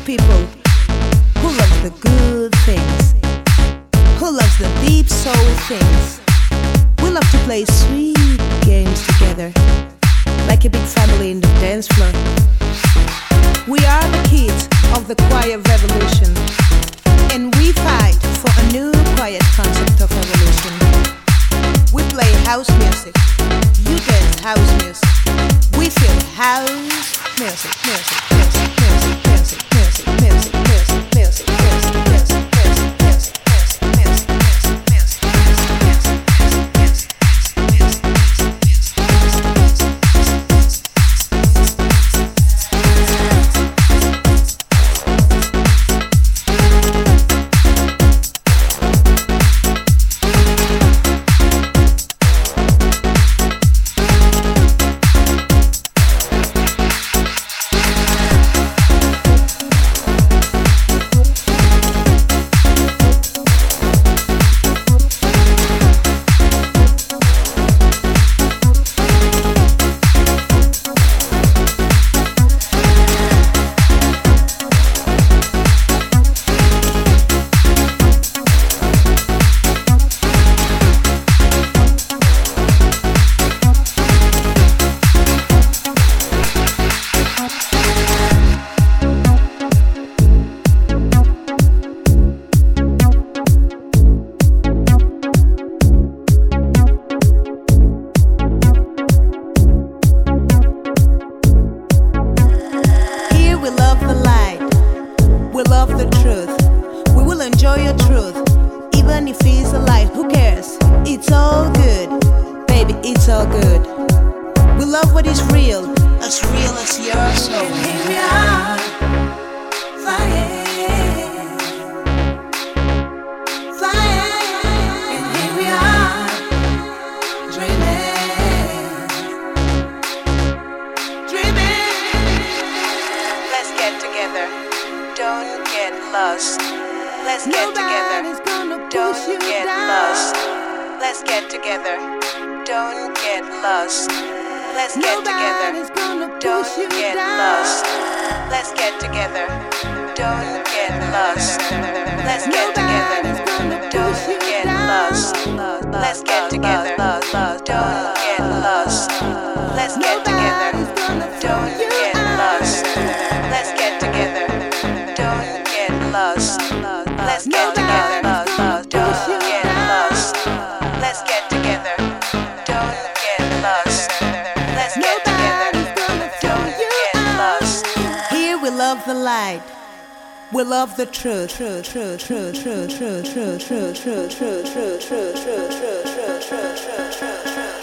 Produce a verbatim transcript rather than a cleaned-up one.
people who loves the good things, who loves the deep soul things. We love to play sweet games together, like a big family in the dance floor. We are the kids of the quiet revolution, and we fight for a new quiet concept of evolution. We play house music, you dance house music. We feel house music, music, music, music, music, music, music, music, music, music, music. We love the truth, truth, truth, truth, truth, truth, truth, truth, truth, truth, truth, truth, truth, truth, truth, truth, truth, truth.